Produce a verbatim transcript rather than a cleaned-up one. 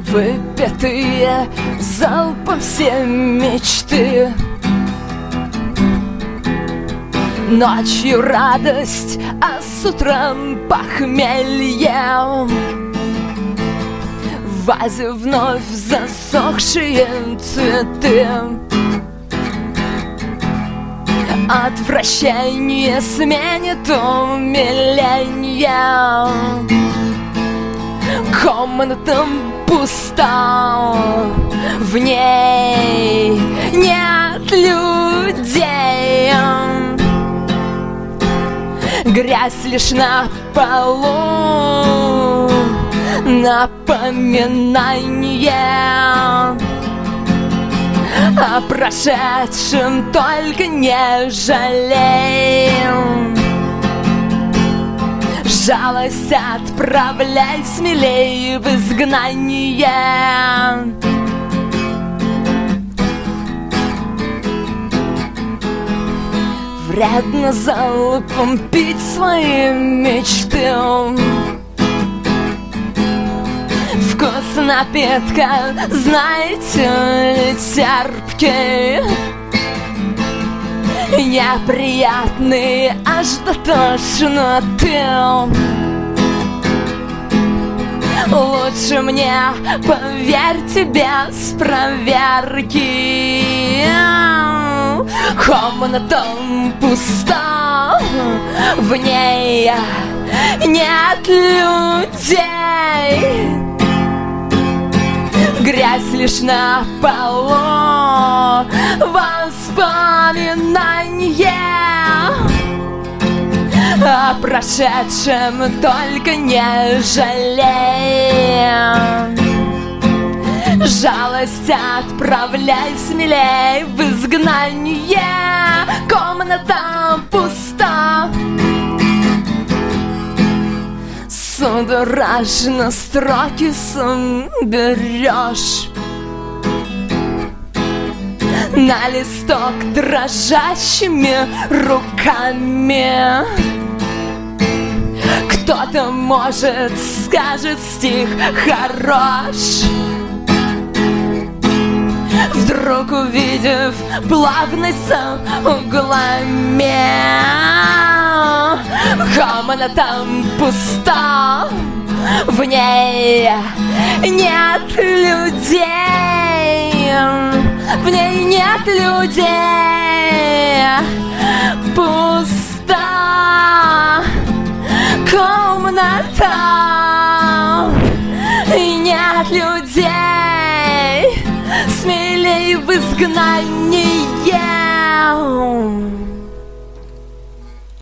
Выпитые залпом все мечты. Ночью радость, а с утром похмелье. В вазе вновь засохшие цветы. Отвращение сменит умиление. Комната пуста, в ней нет людей. Грязь лишь на полу, напоминание о прошедшем, только не жалей. Жалость отправляй смелей в изгнание. Вредно залпом пить свои мечты. Вкус напитка, знаете ли, терпкий, неприятный аж до тошноты. Лучше мне, поверьте, без проверки. Комната пуста, в ней нет людей. Грязь лишь на полу, воспоминания о прошедшем, только не жалей. Жалость отправляй смелей в изгнание. Комната пуста. Судорожно строки сам берешь на листок дрожащими руками. Кто-то, может, скажет стих хорош, вдруг увидев плавность углами. Комната пуста, в ней нет людей. В ней нет людей. Пуста комната, и нет людей. Смелей в изгнание.